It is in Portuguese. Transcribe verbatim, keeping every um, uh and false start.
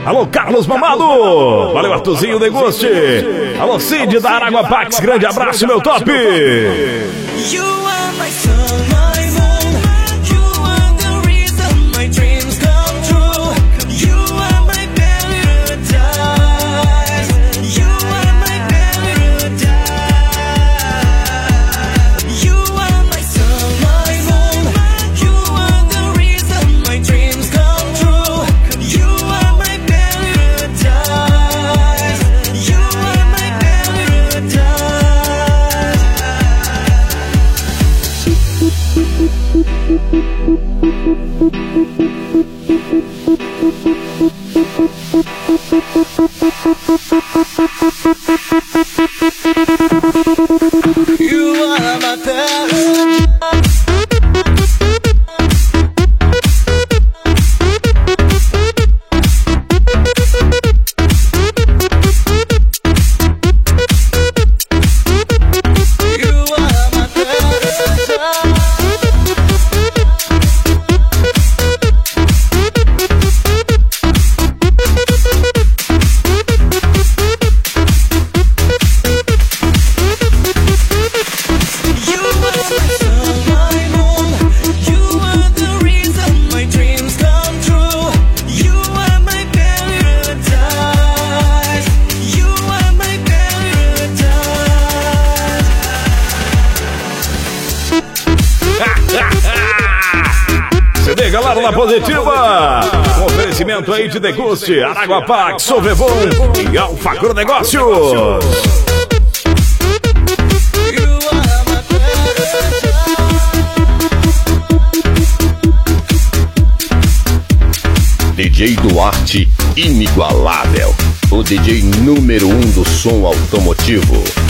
Alô, Carlos Mamado. Valeu, Artuzinho Deguste. Alô, Cid da Aragua Pax. Grande abraço, meu top. You are my sun, my moon. You are the reason my dreams come true. You are my paradise. You are my paradise. You are my sun, my moon. You are the reason my dreams come true. You are my paradise. You are my You are my paradise. C D, galera da Positiva. Um oferecimento aí de Deguste, Aragua Pax, Sobrevon e Alfagro Negócios. D J Duarte, inigualável. O D J número um do som automotivo.